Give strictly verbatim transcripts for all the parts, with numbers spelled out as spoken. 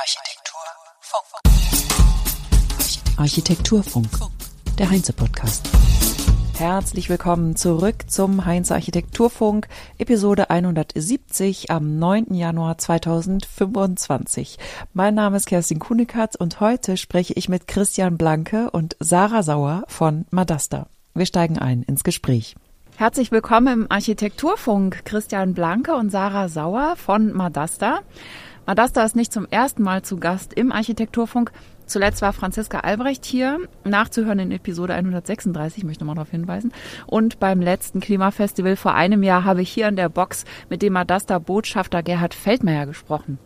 Architekturfunk. Architekturfunk, der Heinze-Podcast. Herzlich willkommen zurück zum Heinze Architekturfunk, Episode hundertsiebzig am neunten Januar zweitausendfünfundzwanzig. Mein Name ist Kerstin Kuhnekatz und heute spreche ich mit Christian Blanke und Sarah Sauer von Madasta. Wir steigen ein ins Gespräch. Herzlich willkommen im Architekturfunk, Christian Blanke und Sarah Sauer von Madasta. Madasta ist nicht zum ersten Mal zu Gast im Architekturfunk. Zuletzt war Franziska Albrecht hier, nachzuhören in Episode hundertsechsunddreißig, ich möchte nochmal darauf hinweisen. Und beim letzten Klimafestival vor einem Jahr habe ich hier in der Box mit dem Madasta-Botschafter Gerhard Feldmeier gesprochen.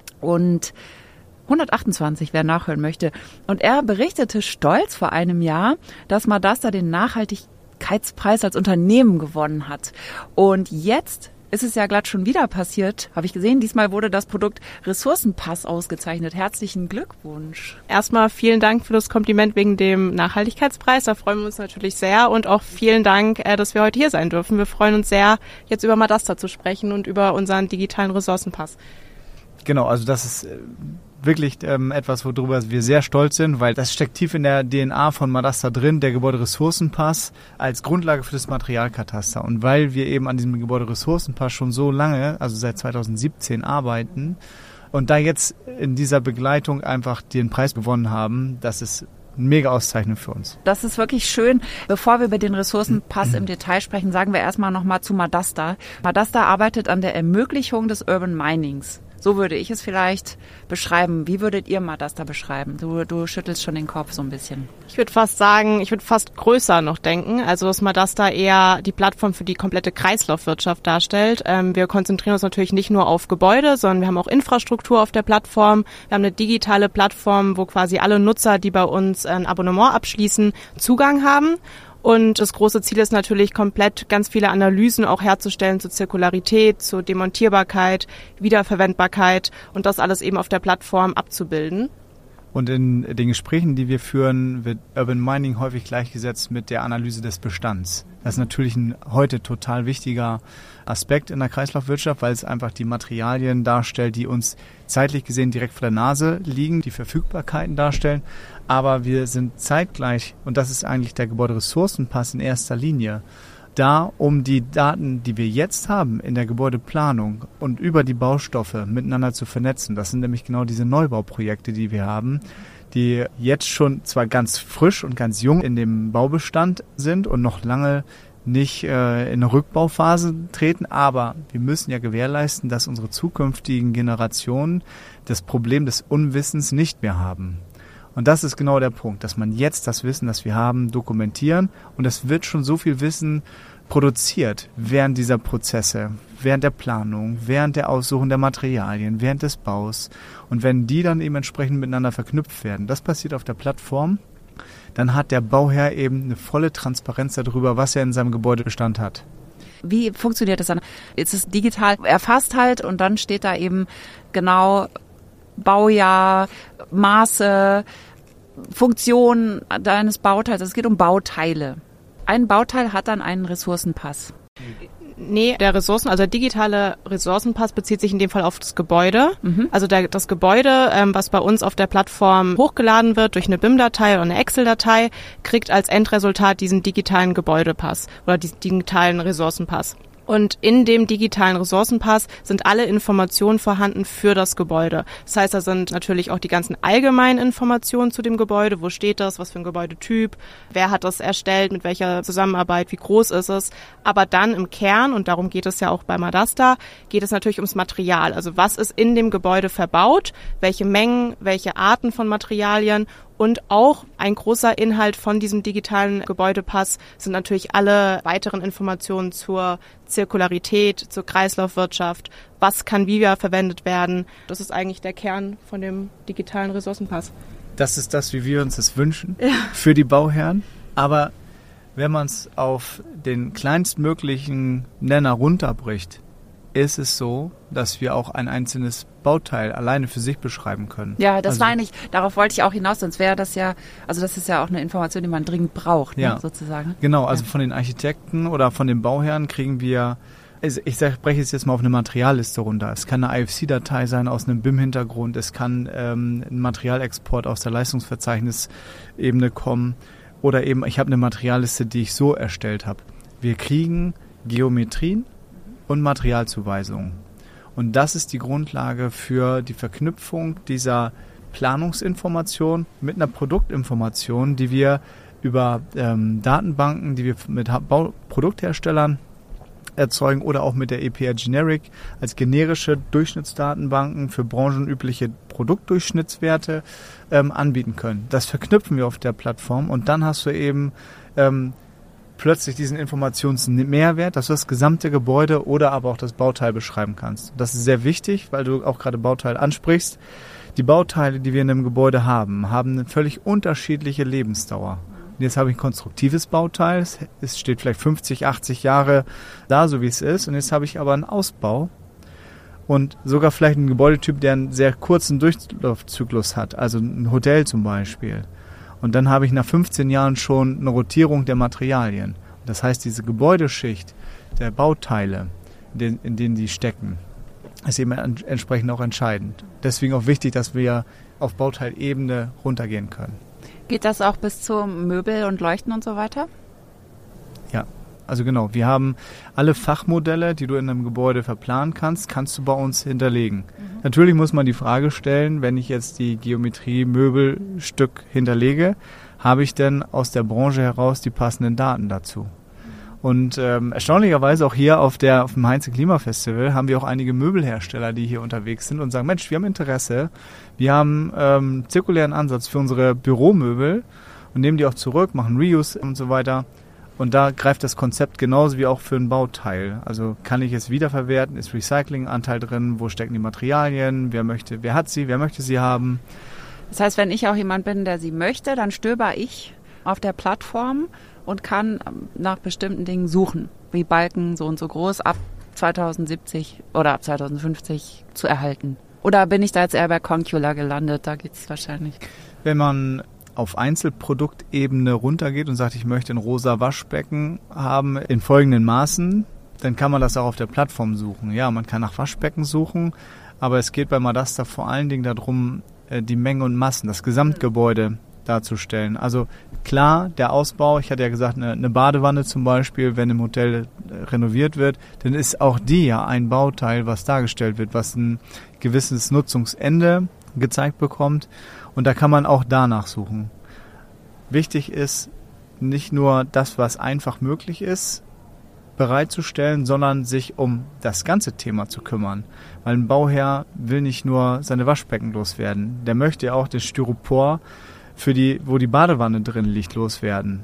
Und hundertachtundzwanzig, wer nachhören möchte. Und er berichtete stolz vor einem Jahr, dass Madasta den Nachhaltigkeitspreis als Unternehmen gewonnen hat. Und jetzt ist es ja glatt schon wieder passiert, habe ich gesehen. Diesmal wurde das Produkt Ressourcenpass ausgezeichnet. Herzlichen Glückwunsch. Erstmal vielen Dank für das Kompliment wegen dem Nachhaltigkeitspreis. Da freuen wir uns natürlich sehr. Und auch vielen Dank, dass wir heute hier sein dürfen. Wir freuen uns sehr, jetzt über Madasta zu sprechen und über unseren digitalen Ressourcenpass. Genau, also das ist wirklich ähm, etwas, worüber wir sehr stolz sind, weil das steckt tief in der D N A von Madasta drin, der Gebäuderessourcenpass als Grundlage für das Materialkataster. Und weil wir eben an diesem Gebäuderessourcenpass schon so lange, also seit zweitausendsiebzehn arbeiten und da jetzt in dieser Begleitung einfach den Preis gewonnen haben, das ist eine mega Auszeichnung für uns. Das ist wirklich schön. Bevor wir über den Ressourcenpass im Detail sprechen, sagen wir erstmal nochmal zu Madasta. Madasta arbeitet an der Ermöglichung des Urban Minings. So würde ich es vielleicht beschreiben. Wie würdet ihr Madasta beschreiben? Du, du schüttelst schon den Kopf so ein bisschen. Ich würde fast sagen, ich würde fast größer noch denken. Also dass Madasta eher die Plattform für die komplette Kreislaufwirtschaft darstellt. Ähm, wir konzentrieren uns natürlich nicht nur auf Gebäude, sondern wir haben auch Infrastruktur auf der Plattform. Wir haben eine digitale Plattform, wo quasi alle Nutzer, die bei uns ein Abonnement abschließen, Zugang haben. Und das große Ziel ist natürlich, komplett ganz viele Analysen auch herzustellen zur Zirkularität, zur Demontierbarkeit, Wiederverwendbarkeit und das alles eben auf der Plattform abzubilden. Und in den Gesprächen, die wir führen, wird Urban Mining häufig gleichgesetzt mit der Analyse des Bestands. Das ist natürlich ein heute total wichtiger Aspekt in der Kreislaufwirtschaft, weil es einfach die Materialien darstellt, die uns zeitlich gesehen direkt vor der Nase liegen, die Verfügbarkeiten darstellen. Aber wir sind zeitgleich, und das ist eigentlich der Gebäuderessourcenpass in erster Linie, da, um die Daten, die wir jetzt haben in der Gebäudeplanung und über die Baustoffe miteinander zu vernetzen. Das sind nämlich genau diese Neubauprojekte, die wir haben, die jetzt schon zwar ganz frisch und ganz jung in dem Baubestand sind und noch lange nicht äh, in eine Rückbauphase treten, aber wir müssen ja gewährleisten, dass unsere zukünftigen Generationen das Problem des Unwissens nicht mehr haben. Und das ist genau der Punkt, dass man jetzt das Wissen, das wir haben, dokumentieren. Und es wird schon so viel Wissen produziert während dieser Prozesse, während der Planung, während der Aussuchung der Materialien, während des Baus. Und wenn die dann eben entsprechend miteinander verknüpft werden, das passiert auf der Plattform, dann hat der Bauherr eben eine volle Transparenz darüber, was er in seinem Gebäudebestand hat. Wie funktioniert das dann? Ist es digital erfasst halt und dann steht da eben genau Baujahr, Maße, Funktion deines Bauteils. Es geht um Bauteile. Ein Bauteil hat dann einen Ressourcenpass. Nee, der Ressourcen, also der digitale Ressourcenpass bezieht sich in dem Fall auf das Gebäude. Mhm. Also der, das Gebäude, ähm, was bei uns auf der Plattform hochgeladen wird durch eine B I M-Datei oder eine Excel-Datei, kriegt als Endresultat diesen digitalen Gebäudepass oder diesen digitalen Ressourcenpass. Und in dem digitalen Ressourcenpass sind alle Informationen vorhanden für das Gebäude. Das heißt, da sind natürlich auch die ganzen allgemeinen Informationen zu dem Gebäude. Wo steht das? Was für ein Gebäudetyp? Wer hat das erstellt? Mit welcher Zusammenarbeit? Wie groß ist es? Aber dann im Kern, und darum geht es ja auch bei Madasta, geht es natürlich ums Material. Also was ist in dem Gebäude verbaut? Welche Mengen? Welche Arten von Materialien? Und auch ein großer Inhalt von diesem digitalen Gebäudepass sind natürlich alle weiteren Informationen zur Zirkularität, zur Kreislaufwirtschaft. Was kann wie verwendet werden? Das ist eigentlich der Kern von dem digitalen Ressourcenpass. Das ist das, wie wir uns das wünschen, ja, für die Bauherren. Aber wenn man es auf den kleinstmöglichen Nenner runterbricht, ist es so, dass wir auch ein einzelnes Bauteil alleine für sich beschreiben können. Ja, das also, meine ich, darauf wollte ich auch hinaus, sonst wäre das ja, also das ist ja auch eine Information, die man dringend braucht, ja, ne, sozusagen. Genau, also ja. von den Architekten oder von den Bauherren kriegen wir Also ich spreche es jetzt mal auf eine Materialliste runter. Es kann eine I F C-Datei sein aus einem B I M-Hintergrund. Es kann ähm, ein Materialexport aus der Leistungsverzeichnisebene kommen. Oder eben, ich habe eine Materialliste, die ich so erstellt habe. Wir kriegen Geometrien und Materialzuweisungen. Und das ist die Grundlage für die Verknüpfung dieser Planungsinformation mit einer Produktinformation, die wir über ähm, Datenbanken, die wir mit Bau- Produktherstellern erzeugen oder auch mit der E P R Generic als generische Durchschnittsdatenbanken für branchenübliche Produktdurchschnittswerte ähm, anbieten können. Das verknüpfen wir auf der Plattform und dann hast du eben ähm, plötzlich diesen Informationsmehrwert, dass du das gesamte Gebäude oder aber auch das Bauteil beschreiben kannst. Das ist sehr wichtig, weil du auch gerade Bauteil ansprichst. Die Bauteile, die wir in einem Gebäude haben, haben eine völlig unterschiedliche Lebensdauer. Und jetzt habe ich ein konstruktives Bauteil, es steht vielleicht fünfzig, achtzig Jahre da, so wie es ist. Und jetzt habe ich aber einen Ausbau und sogar vielleicht einen Gebäudetyp, der einen sehr kurzen Durchlaufzyklus hat, also ein Hotel zum Beispiel. Und dann habe ich nach fünfzehn Jahren schon eine Rotierung der Materialien. Das heißt, diese Gebäudeschicht der Bauteile, in denen, in denen die stecken, ist eben entsprechend auch entscheidend. Deswegen auch wichtig, dass wir auf Bauteilebene runtergehen können. Geht das auch bis zu Möbel und Leuchten und so weiter? Ja, also genau. Wir haben alle Fachmodelle, die du in einem Gebäude verplanen kannst, kannst du bei uns hinterlegen. Mhm. Natürlich muss man die Frage stellen, wenn ich jetzt die Geometrie Möbelstück hinterlege, habe ich denn aus der Branche heraus die passenden Daten dazu? Und ähm, erstaunlicherweise auch hier auf, der, auf dem Heinze-Klima-Festival haben wir auch einige Möbelhersteller, die hier unterwegs sind und sagen, Mensch, wir haben Interesse, wir haben ähm, einen zirkulären Ansatz für unsere Büromöbel und nehmen die auch zurück, machen Reuse und so weiter. Und da greift das Konzept genauso wie auch für ein Bauteil. Also kann ich es wiederverwerten, ist Recyclinganteil drin, wo stecken die Materialien, wer möchte, wer hat sie, wer möchte sie haben. Das heißt, wenn ich auch jemand bin, der sie möchte, dann stöber ich auf der Plattform und kann nach bestimmten Dingen suchen, wie Balken so und so groß ab zweitausendsiebzig oder ab zweitausendfünfzig zu erhalten. Oder bin ich da jetzt eher bei Concula gelandet? Da geht es wahrscheinlich. Wenn man auf Einzelproduktebene runtergeht und sagt, ich möchte ein rosa Waschbecken haben in folgenden Maßen, dann kann man das auch auf der Plattform suchen. Ja, man kann nach Waschbecken suchen, aber es geht bei Madasta vor allen Dingen darum, die Menge und Massen, das Gesamtgebäude darzustellen. Also klar, der Ausbau, ich hatte ja gesagt, eine, eine Badewanne zum Beispiel, wenn im Hotel renoviert wird, dann ist auch die ja ein Bauteil, was dargestellt wird, was ein gewisses Nutzungsende gezeigt bekommt. Und da kann man auch danach suchen. Wichtig ist nicht nur das, was einfach möglich ist, bereitzustellen, sondern sich um das ganze Thema zu kümmern. Weil ein Bauherr will nicht nur seine Waschbecken loswerden. Der möchte ja auch das Styropor, für die, wo die Badewanne drin liegt, loswerden.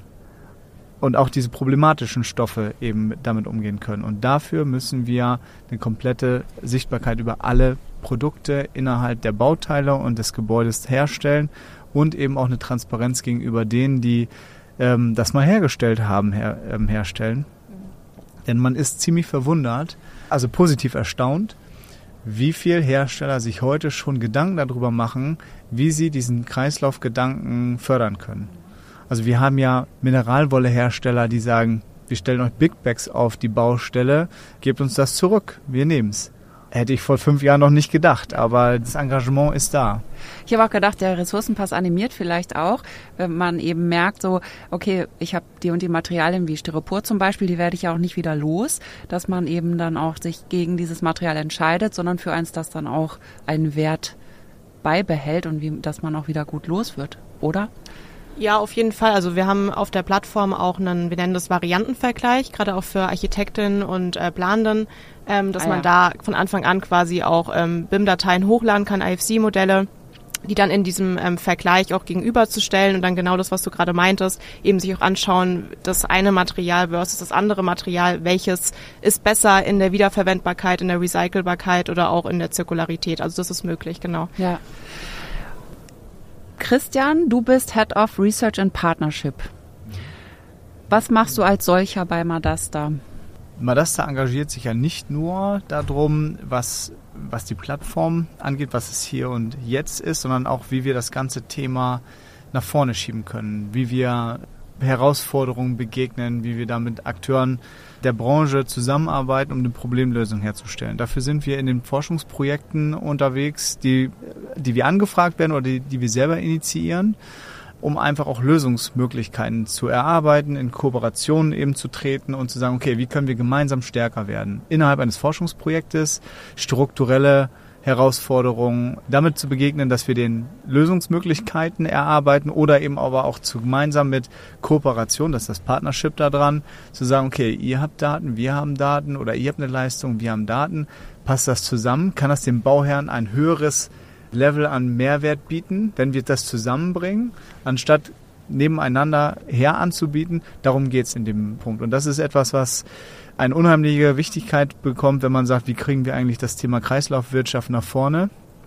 Und auch diese problematischen Stoffe eben damit umgehen können. Und dafür müssen wir eine komplette Sichtbarkeit über alle Produkte innerhalb der Bauteile und des Gebäudes herstellen und eben auch eine Transparenz gegenüber denen, die ähm, das mal hergestellt haben, her, ähm, herstellen. Denn man ist ziemlich verwundert, also positiv erstaunt, wie viel Hersteller sich heute schon Gedanken darüber machen, wie sie diesen Kreislaufgedanken fördern können. Also wir haben ja Mineralwollehersteller, die sagen, wir stellen euch Big Bags auf die Baustelle, gebt uns das zurück, wir nehmen's. Hätte ich vor fünf Jahren noch nicht gedacht, aber das Engagement ist da. Ich habe auch gedacht, der Ressourcenpass animiert vielleicht auch, wenn man eben merkt, so, okay, ich habe die und die Materialien wie Styropor zum Beispiel, die werde ich ja auch nicht wieder los, dass man eben dann auch sich gegen dieses Material entscheidet, sondern für eins, das dann auch einen Wert beibehält und wie, dass man auch wieder gut los wird, oder? Ja, auf jeden Fall. Also wir haben auf der Plattform auch einen, wir nennen das Variantenvergleich, gerade auch für Architektinnen und äh, Planenden, ähm, dass ah, man ja. da von Anfang an quasi auch ähm, B I M-Dateien hochladen kann, I F C-Modelle, die dann in diesem ähm, Vergleich auch gegenüberzustellen und dann genau das, was du gerade meintest, eben sich auch anschauen, das eine Material versus das andere Material, welches ist besser in der Wiederverwendbarkeit, in der Recycelbarkeit oder auch in der Zirkularität. Also das ist möglich, genau. Ja. Christian, du bist Head of Research and Partnership. Was machst du als solcher bei Madasta? Madasta engagiert sich ja nicht nur darum, was, was die Plattform angeht, was es hier und jetzt ist, sondern auch, wie wir das ganze Thema nach vorne schieben können, wie wir Herausforderungen begegnen, wie wir da mit Akteuren der Branche zusammenarbeiten, um eine Problemlösung herzustellen. Dafür sind wir in den Forschungsprojekten unterwegs, die, die wir angefragt werden oder die, die wir selber initiieren, um einfach auch Lösungsmöglichkeiten zu erarbeiten, in Kooperationen eben zu treten und zu sagen, okay, wie können wir gemeinsam stärker werden? Innerhalb eines Forschungsprojektes strukturelle Herausforderungen damit zu begegnen, dass wir den Lösungsmöglichkeiten erarbeiten oder eben aber auch zu, gemeinsam mit Kooperation, das ist das Partnership da dran, zu sagen, okay, ihr habt Daten, wir haben Daten oder ihr habt eine Leistung, wir haben Daten, passt das zusammen, kann das dem Bauherrn ein höheres Level an Mehrwert bieten, wenn wir das zusammenbringen, anstatt nebeneinander her anzubieten. Darum geht es in dem Punkt. Und das ist etwas, was eine unheimliche Wichtigkeit bekommt, wenn man sagt, wie kriegen wir eigentlich das Thema Kreislaufwirtschaft nach vorne?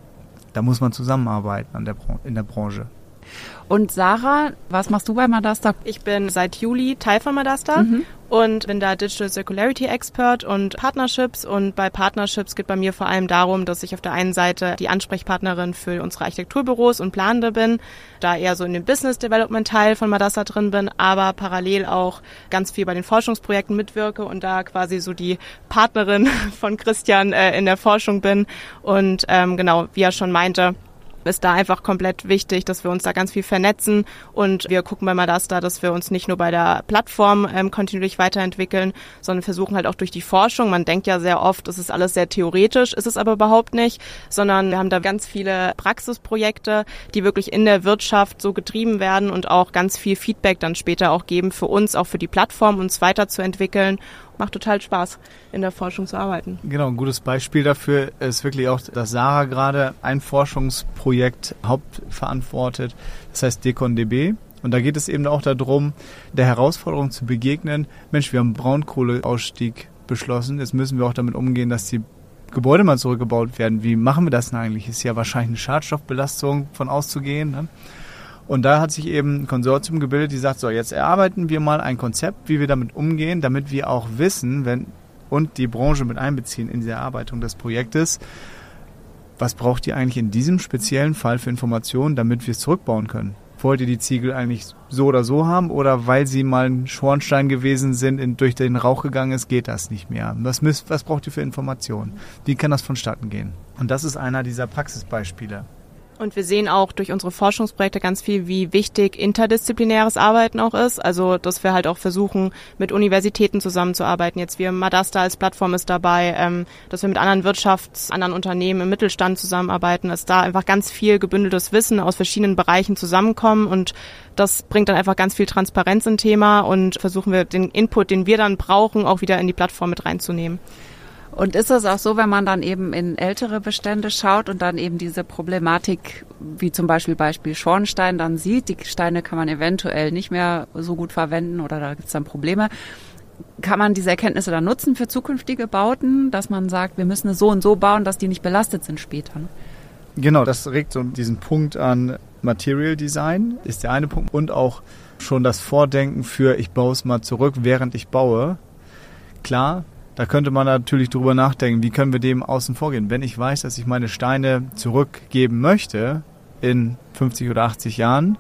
Da muss man zusammenarbeiten an der Bran- in der Branche. Und Sarah, was machst du bei Madasta? Ich bin seit Juli Teil von Madasta mhm. und bin da Digital Circularity Expert und Partnerships. Und bei Partnerships geht bei mir vor allem darum, dass ich auf der einen Seite die Ansprechpartnerin für unsere Architekturbüros und Planende bin, da eher so in dem Business Development Teil von Madasta drin bin, aber parallel auch ganz viel bei den Forschungsprojekten mitwirke und da quasi so die Partnerin von Christian äh, in der Forschung bin. Und ähm, genau, wie er schon meinte, ist da einfach komplett wichtig, dass wir uns da ganz viel vernetzen und wir gucken bei Madasta, dass wir uns nicht nur bei der Plattform ähm, kontinuierlich weiterentwickeln, sondern versuchen halt auch durch die Forschung. Man denkt ja sehr oft, es ist alles sehr theoretisch, ist es aber überhaupt nicht, sondern wir haben da ganz viele Praxisprojekte, die wirklich in der Wirtschaft so getrieben werden und auch ganz viel Feedback dann später auch geben für uns, auch für die Plattform, uns weiterzuentwickeln. Macht total Spaß, in der Forschung zu arbeiten. Genau, ein gutes Beispiel dafür ist wirklich auch, dass Sarah gerade ein Forschungsprojekt hauptverantwortet, das heißt DeconDB. Und da geht es eben auch darum, der Herausforderung zu begegnen. Mensch, wir haben Braunkohleausstieg beschlossen, jetzt müssen wir auch damit umgehen, dass die Gebäude mal zurückgebaut werden. Wie machen wir das denn eigentlich? Ist ja wahrscheinlich eine Schadstoffbelastung von auszugehen, ne? Und da hat sich eben ein Konsortium gebildet, die sagt, so, jetzt erarbeiten wir mal ein Konzept, wie wir damit umgehen, damit wir auch wissen, wenn und die Branche mit einbeziehen in die Erarbeitung des Projektes, was braucht ihr eigentlich in diesem speziellen Fall für Informationen, damit wir es zurückbauen können? Wollt ihr die Ziegel eigentlich so oder so haben oder weil sie mal ein Schornstein gewesen sind, in, durch den Rauch gegangen ist, geht das nicht mehr? Was, müsst, was braucht ihr für Informationen? Wie kann das vonstatten gehen? Und das ist einer dieser Praxisbeispiele. Und wir sehen auch durch unsere Forschungsprojekte ganz viel, wie wichtig interdisziplinäres Arbeiten auch ist. Also, dass wir halt auch versuchen, mit Universitäten zusammenzuarbeiten. Jetzt wir Madasta als Plattform ist dabei, ähm, dass wir mit anderen Wirtschafts-, anderen Unternehmen im Mittelstand zusammenarbeiten, dass da einfach ganz viel gebündeltes Wissen aus verschiedenen Bereichen zusammenkommen und das bringt dann einfach ganz viel Transparenz im Thema und versuchen wir den Input, den wir dann brauchen, auch wieder in die Plattform mit reinzunehmen. Und ist es auch so, wenn man dann eben in ältere Bestände schaut und dann eben diese Problematik, wie zum Beispiel Beispiel Schornstein, dann sieht, die Steine kann man eventuell nicht mehr so gut verwenden oder da gibt es dann Probleme. Kann man diese Erkenntnisse dann nutzen für zukünftige Bauten, dass man sagt, wir müssen es so und so bauen, dass die nicht belastet sind später? Genau, das regt so diesen Punkt an. Material Design ist der eine Punkt und auch schon das Vordenken für, ich baue es mal zurück, während ich baue. Klar, da könnte man natürlich drüber nachdenken, wie können wir dem außen vor gehen. Wenn ich weiß, dass ich meine Steine zurückgeben möchte in fünfzig oder achtzig Jahren,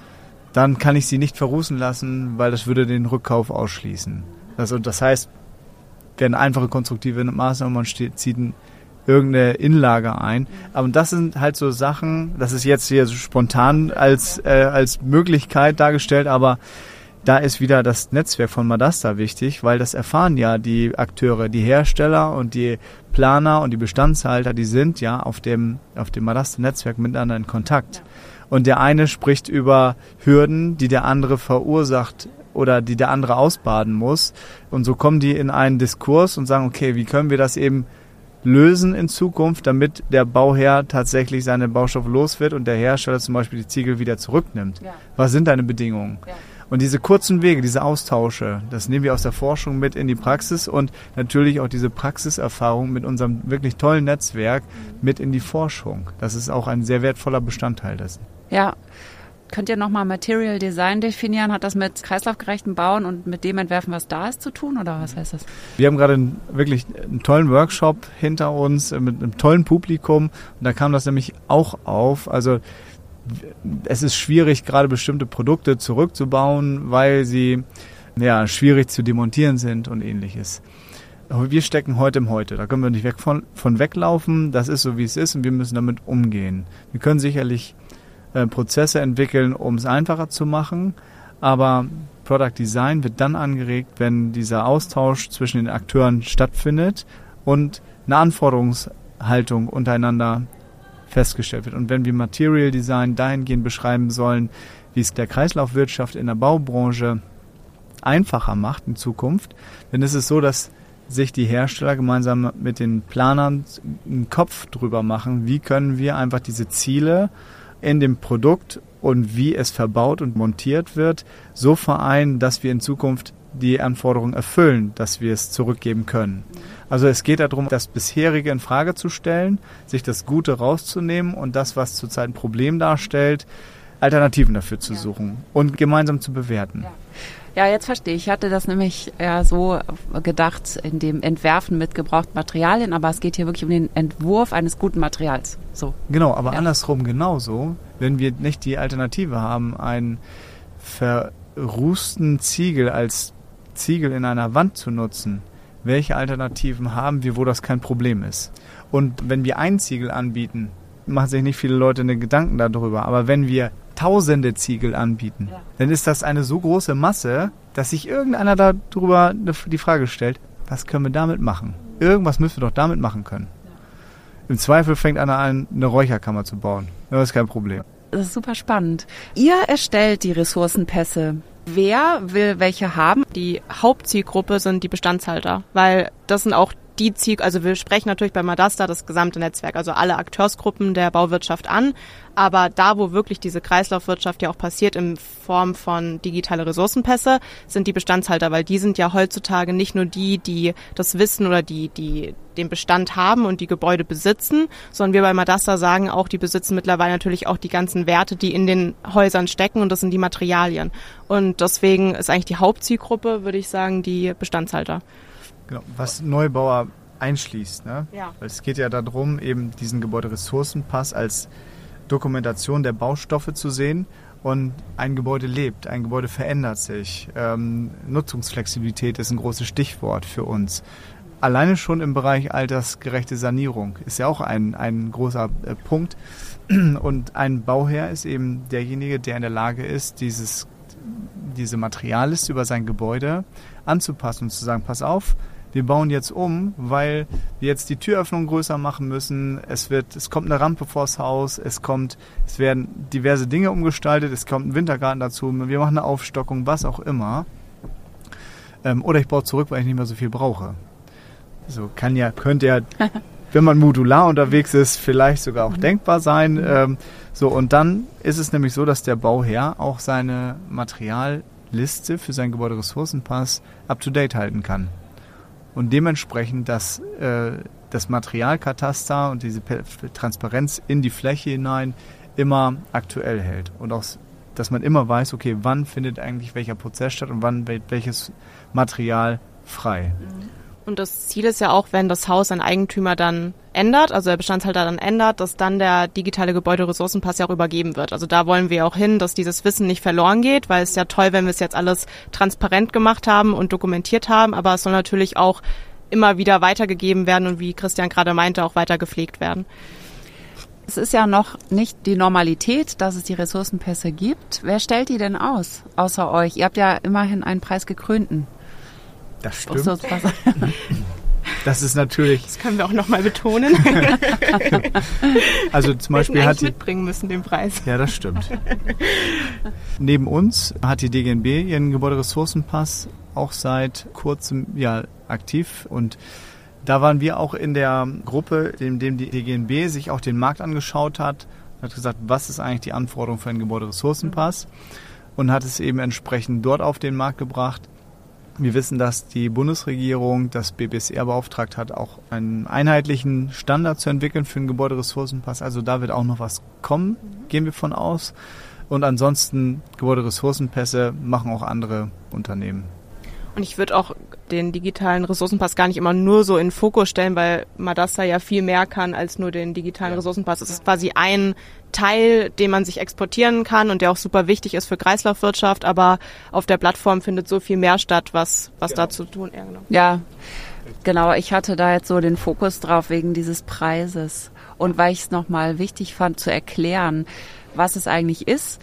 dann kann ich sie nicht verrußen lassen, weil das würde den Rückkauf ausschließen. Also das heißt, werden einfache konstruktive Maßnahmen, man steht, zieht irgendeine Inlage ein. Aber das sind halt so Sachen, das ist jetzt hier so spontan als, äh, als Möglichkeit dargestellt, aber da ist wieder das Netzwerk von Madasta wichtig, weil das erfahren ja die Akteure, die Hersteller und die Planer und die Bestandshalter, die sind ja auf dem, auf dem Madasta-Netzwerk miteinander in Kontakt. Und der eine spricht über Hürden, die der andere verursacht oder die der andere ausbaden muss. Und so kommen die in einen Diskurs und sagen, okay, wie können wir das eben lösen in Zukunft, damit der Bauherr tatsächlich seine Baustoffe los wird und der Hersteller zum Beispiel die Ziegel wieder zurücknimmt. Ja. Was sind deine Bedingungen? Ja. Und diese kurzen Wege, diese Austausche, das nehmen wir aus der Forschung mit in die Praxis und natürlich auch diese Praxiserfahrung mit unserem wirklich tollen Netzwerk mit in die Forschung. Das ist auch ein sehr wertvoller Bestandteil dessen. Ja. Könnt ihr nochmal Material Design definieren? Hat das mit kreislaufgerechtem Bauen und mit dem Entwerfen, was da ist, zu tun? Oder was heißt das? Wir haben gerade einen, wirklich einen tollen Workshop hinter uns mit einem tollen Publikum. Und da kam das nämlich auch auf. Also es ist schwierig, gerade bestimmte Produkte zurückzubauen, weil sie ja, schwierig zu demontieren sind und ähnliches. Aber wir stecken heute im Heute. Da können wir nicht weg von, von weglaufen. Das ist so, wie es ist und wir müssen damit umgehen. Wir können sicherlich äh, Prozesse entwickeln, um es einfacher zu machen, aber Product Design wird dann angeregt, wenn dieser Austausch zwischen den Akteuren stattfindet und eine Anforderungshaltung untereinander festgestellt wird. Und wenn wir Material Design dahingehend beschreiben sollen, wie es der Kreislaufwirtschaft in der Baubranche einfacher macht in Zukunft, dann ist es so, dass sich die Hersteller gemeinsam mit den Planern einen Kopf drüber machen, wie können wir einfach diese Ziele in dem Produkt und wie es verbaut und montiert wird, so vereinen, dass wir in Zukunft die Anforderungen erfüllen, dass wir es zurückgeben können. Also es geht darum, das Bisherige in Frage zu stellen, sich das Gute rauszunehmen und das, was zurzeit ein Problem darstellt, Alternativen dafür zu suchen und gemeinsam zu bewerten. Ja. Ja, jetzt verstehe ich. Ich hatte das nämlich ja so gedacht in dem Entwerfen mit gebrauchten Materialien, aber es geht hier wirklich um den Entwurf eines guten Materials. So. Genau, aber ja. andersrum genauso, wenn wir nicht die Alternative haben, einen verrußten Ziegel als Ziegel in einer Wand zu nutzen, welche Alternativen haben wir, wo das kein Problem ist? Und wenn wir einen Ziegel anbieten, machen sich nicht viele Leute eine Gedanken darüber, aber wenn wir tausende Ziegel anbieten, ja. dann ist das eine so große Masse, dass sich irgendeiner darüber die Frage stellt, was können wir damit machen? Irgendwas müssen wir doch damit machen können. Ja. Im Zweifel fängt einer an, eine Räucherkammer zu bauen. Das ist kein Problem. Das ist super spannend. Ihr erstellt die Ressourcenpässe. Wer will welche haben? Die Hauptzielgruppe sind die Bestandshalter, weil das sind auch die Ziel, also wir sprechen natürlich bei Madasta das gesamte Netzwerk, also alle Akteursgruppen der Bauwirtschaft an, aber da, wo wirklich diese Kreislaufwirtschaft ja auch passiert in Form von digitale Ressourcenpässe, sind die Bestandshalter, weil die sind ja heutzutage nicht nur die, die das Wissen oder die, die den Bestand haben und die Gebäude besitzen, sondern wir bei Madasta sagen auch, die besitzen mittlerweile natürlich auch die ganzen Werte, die in den Häusern stecken, und das sind die Materialien. Und deswegen ist eigentlich die Hauptzielgruppe, würde ich sagen, die Bestandshalter. Genau, was Neubauer einschließt. Ne? Ja. Weil es geht ja darum, eben diesen Gebäuderessourcenpass als Dokumentation der Baustoffe zu sehen. Und ein Gebäude lebt, ein Gebäude verändert sich. Ähm, Nutzungsflexibilität ist ein großes Stichwort für uns. Alleine schon im Bereich altersgerechte Sanierung ist ja auch ein, ein großer äh, Punkt. Und ein Bauherr ist eben derjenige, der in der Lage ist, dieses, diese Materialliste über sein Gebäude anzupassen und zu sagen, pass auf, wir bauen jetzt um, weil wir jetzt die Türöffnung größer machen müssen. Es wird, es kommt eine Rampe vors Haus, es kommt, es werden diverse Dinge umgestaltet, es kommt ein Wintergarten dazu, wir machen eine Aufstockung, was auch immer. Ähm, oder ich baue zurück, weil ich nicht mehr so viel brauche. So kann ja, könnte ja, wenn man modular unterwegs ist, vielleicht sogar auch denkbar sein. Ähm, so, und dann ist es nämlich so, dass der Bauherr auch seine Materialliste für seinen Gebäuderessourcenpass up-to-date halten kann. Und dementsprechend das, äh, das Materialkataster und diese Transparenz in die Fläche hinein immer aktuell hält. Und auch, dass man immer weiß, okay, wann findet eigentlich welcher Prozess statt und wann wird welches Material frei. Und das Ziel ist ja auch, wenn das Haus ein Eigentümer dann ändert, also der Bestandshalter dann ändert, dass dann der digitale Gebäuderessourcenpass ja auch übergeben wird. Also da wollen wir auch hin, dass dieses Wissen nicht verloren geht, weil es ja toll, wenn wir es jetzt alles transparent gemacht haben und dokumentiert haben, aber es soll natürlich auch immer wieder weitergegeben werden und wie Christian gerade meinte, auch weiter gepflegt werden. Es ist ja noch nicht die Normalität, dass es die Ressourcenpässe gibt. Wer stellt die denn aus, außer euch? Ihr habt ja immerhin einen preisgekrönten. Das stimmt. Das ist natürlich... Das können wir auch nochmal betonen. Also zum Beispiel wir hätten hat die... mitbringen müssen, den Preis. Ja, das stimmt. Neben uns hat die D G N B ihren Gebäuderessourcenpass auch seit kurzem ja, aktiv. Und da waren wir auch in der Gruppe, in dem die D G N B sich auch den Markt angeschaut hat und hat gesagt, was ist eigentlich die Anforderung für einen Gebäuderessourcenpass? Und hat es eben entsprechend dort auf den Markt gebracht. Wir wissen, dass die Bundesregierung das B B S R beauftragt hat, auch einen einheitlichen Standard zu entwickeln für einen Gebäuderessourcenpass. Also da wird auch noch was kommen, gehen wir von aus. Und ansonsten Gebäuderessourcenpässe machen auch andere Unternehmen. Und ich würde auch den digitalen Ressourcenpass gar nicht immer nur so in den Fokus stellen, weil Madasta ja viel mehr kann als nur den digitalen ja. Ressourcenpass. Es ist quasi ein Teil, den man sich exportieren kann und der auch super wichtig ist für Kreislaufwirtschaft, aber auf der Plattform findet so viel mehr statt, was, was genau. da zu tun. Ja, genau. Ja, genau. Ich hatte da jetzt so den Fokus drauf wegen dieses Preises und weil ich es nochmal wichtig fand zu erklären, was es eigentlich ist.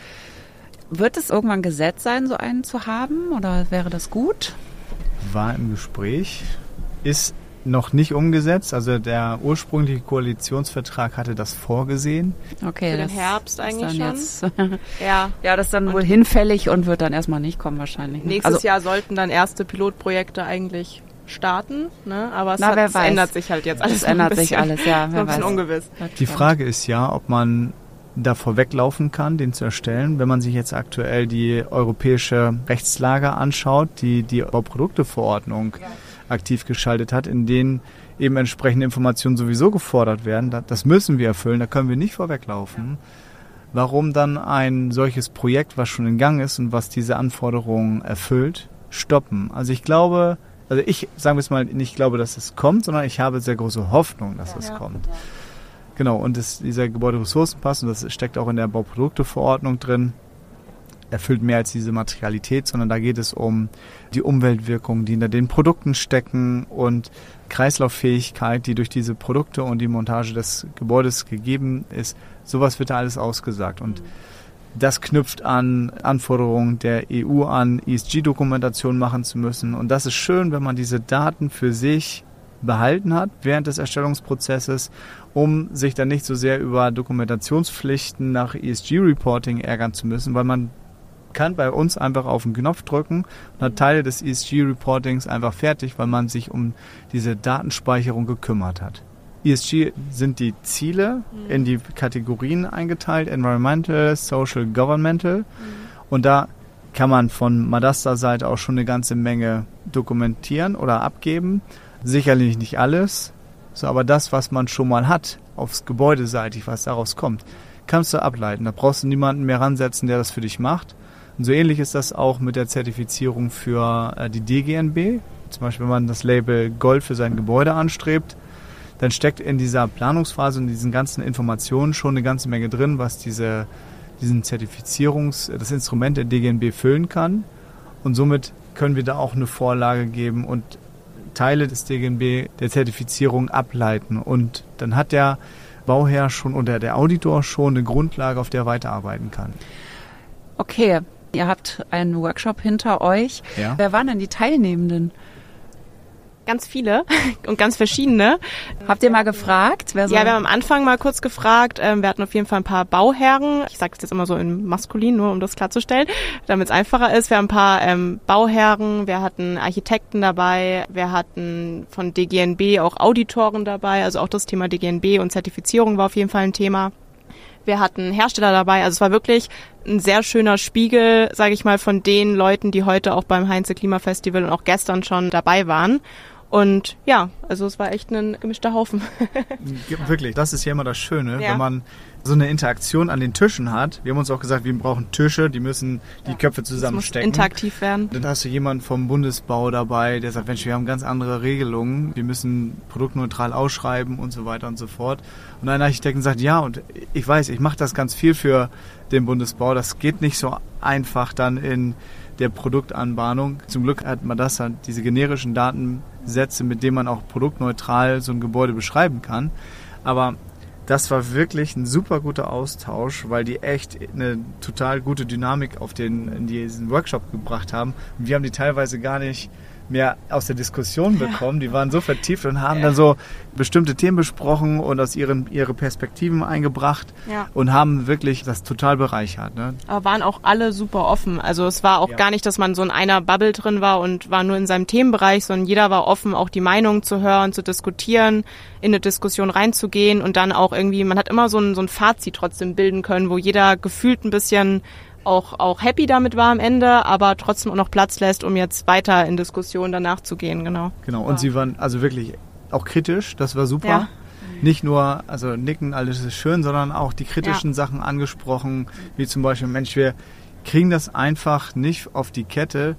Wird es irgendwann Gesetz sein, so einen zu haben oder wäre das gut? War im Gespräch, ist noch nicht umgesetzt. Also der ursprüngliche Koalitionsvertrag hatte das vorgesehen. Okay, für das den Herbst eigentlich schon. Jetzt ja. ja, das ist dann und wohl hinfällig und wird dann erstmal nicht kommen wahrscheinlich. Ne? Nächstes also, Jahr sollten dann erste Pilotprojekte eigentlich starten, ne? Aber es, na, hat, es ändert sich halt jetzt alles. Es ändert sich alles, ja. Wer ein bisschen weiß. Ungewiss. Die Frage ist ja, ob man davor weglaufen kann, den zu erstellen. Wenn man sich jetzt aktuell die europäische Rechtslage anschaut, die die Bauprodukteverordnung aktiv geschaltet hat, in denen eben entsprechende Informationen sowieso gefordert werden, das müssen wir erfüllen, da können wir nicht vorweglaufen. Warum dann ein solches Projekt, was schon in Gang ist und was diese Anforderungen erfüllt, stoppen? Also ich glaube, also ich, sagen wir es mal, nicht glaube, dass es kommt, sondern ich habe sehr große Hoffnung, dass es ja. kommt. Genau, und das, dieser Gebäuderessourcenpass, und das steckt auch in der Bauprodukteverordnung drin, erfüllt mehr als diese Materialität, sondern da geht es um die Umweltwirkungen, die hinter den Produkten stecken und Kreislauffähigkeit, die durch diese Produkte und die Montage des Gebäudes gegeben ist. Sowas wird da alles ausgesagt. Und das knüpft an Anforderungen der E U an, E S G-Dokumentation machen zu müssen. Und das ist schön, wenn man diese Daten für sich behalten hat während des Erstellungsprozesses, um sich dann nicht so sehr über Dokumentationspflichten nach E S G-Reporting ärgern zu müssen, weil man kann bei uns einfach auf den Knopf drücken und hat Teile des E S G-Reportings einfach fertig, weil man sich um diese Datenspeicherung gekümmert hat. E S G sind die Ziele mhm. in die Kategorien eingeteilt, Environmental, Social, Governmental. Mhm. Und da kann man von Madasta-Seite auch schon eine ganze Menge dokumentieren oder abgeben. Sicherlich nicht alles, so, aber das, was man schon mal hat, aufs Gebäudeseitig, was daraus kommt, kannst du ableiten. Da brauchst du niemanden mehr ransetzen, der das für dich macht. Und so ähnlich ist das auch mit der Zertifizierung für äh, die D G N B. Zum Beispiel, wenn man das Label Gold für sein Gebäude anstrebt, dann steckt in dieser Planungsphase und diesen ganzen Informationen schon eine ganze Menge drin, was diese, diesen Zertifizierungs-, das Instrument der D G N B füllen kann. Und somit können wir da auch eine Vorlage geben und Teile des D G N B der Zertifizierung ableiten. Und dann hat der Bauherr schon oder der Auditor schon eine Grundlage, auf der er weiterarbeiten kann. Okay, ihr habt einen Workshop hinter euch. Ja. Wer waren denn die Teilnehmenden? Ganz viele und ganz verschiedene. Habt ihr mal gefragt? Wer so ja, wir haben am Anfang mal kurz gefragt. Ähm, wir hatten auf jeden Fall ein paar Bauherren. Ich sage das jetzt immer so in maskulin, nur um das klarzustellen, damit es einfacher ist. Wir haben ein paar ähm, Bauherren, wir hatten Architekten dabei, wir hatten von D G N B auch Auditoren dabei. Also auch das Thema D G N B und Zertifizierung war auf jeden Fall ein Thema. Wir hatten Hersteller dabei, also es war wirklich ein sehr schöner Spiegel, sage ich mal, von den Leuten, die heute auch beim Heinze Klimafestival und auch gestern schon dabei waren. Und ja, also es war echt ein gemischter Haufen. Wirklich, das ist ja immer das Schöne, ja. wenn man so eine Interaktion an den Tischen hat. Wir haben uns auch gesagt, wir brauchen Tische, die müssen die ja. Köpfe zusammenstecken. Das muss interaktiv werden. Dann hast du jemanden vom Bundesbau dabei, der sagt, Mensch, wir haben ganz andere Regelungen, wir müssen produktneutral ausschreiben und so weiter und so fort. Und ein Architekten sagt, ja, und ich weiß, ich mache das ganz viel für den Bundesbau, das geht nicht so einfach dann in der Produktanbahnung. Zum Glück hat man das, halt diese generischen Datensätze, mit denen man auch produktneutral so ein Gebäude beschreiben kann. Aber das war wirklich ein super guter Austausch, weil die echt eine total gute Dynamik auf den, in diesen Workshop gebracht haben. Und wir haben die teilweise gar nicht mehr aus der Diskussion bekommen. Die waren so vertieft und haben ja. dann so bestimmte Themen besprochen und aus ihren ihre Perspektiven eingebracht ja. und haben wirklich das total bereichert. Ne? Aber waren auch alle super offen. Also es war auch ja. gar nicht, dass man so in einer Bubble drin war und war nur in seinem Themenbereich, sondern jeder war offen, auch die Meinung zu hören, zu diskutieren, in eine Diskussion reinzugehen und dann auch irgendwie, man hat immer so ein, so ein Fazit trotzdem bilden können, wo jeder gefühlt ein bisschen auch auch happy damit war am Ende, aber trotzdem auch noch Platz lässt, um jetzt weiter in Diskussionen danach zu gehen, genau. Genau, und ja. sie waren also wirklich auch kritisch, das war super. Ja. Nicht nur, also nicken, alles ist schön, sondern auch die kritischen ja. Sachen angesprochen, wie zum Beispiel, Mensch, wir kriegen das einfach nicht auf die Kette,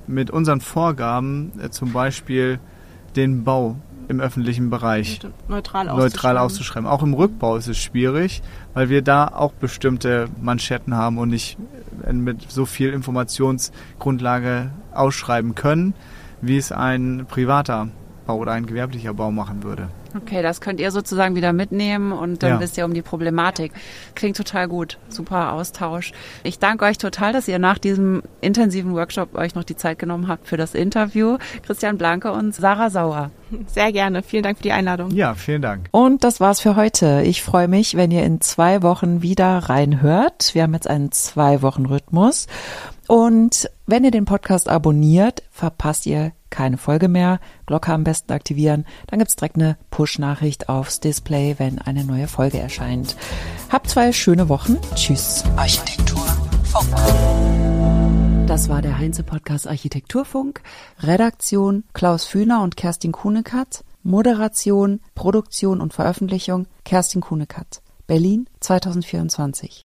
mit unseren Vorgaben äh, zum Beispiel den Bau im öffentlichen Bereich neutral, neutral auszuschreiben. Auch im Rückbau ist es schwierig, weil wir da auch bestimmte Manschetten haben und nicht mit so viel Informationsgrundlage ausschreiben können, wie es ein privater Bau oder ein gewerblicher Bau machen würde. Okay, das könnt ihr sozusagen wieder mitnehmen und dann Ja. wisst ihr um die Problematik. Klingt total gut. Super Austausch. Ich danke euch total, dass ihr nach diesem intensiven Workshop euch noch die Zeit genommen habt für das Interview. Christian Blanke und Sarah Sauer. Sehr gerne. Vielen Dank für die Einladung. Ja, vielen Dank. Und das war's für heute. Ich freue mich, wenn ihr in zwei Wochen wieder reinhört. Wir haben jetzt einen Zwei-Wochen-Rhythmus. Und wenn ihr den Podcast abonniert, verpasst ihr keine Folge mehr. Glocke am besten aktivieren. Dann gibt's direkt eine Push-Nachricht aufs Display, wenn eine neue Folge erscheint. Habt zwei schöne Wochen. Tschüss. Architekturfunk. Das war der Heinze-Podcast Architekturfunk. Redaktion Klaus Fühner und Kerstin Kuhnekatz. Moderation, Produktion und Veröffentlichung Kerstin Kuhnekatz. Berlin zweitausendvierundzwanzig.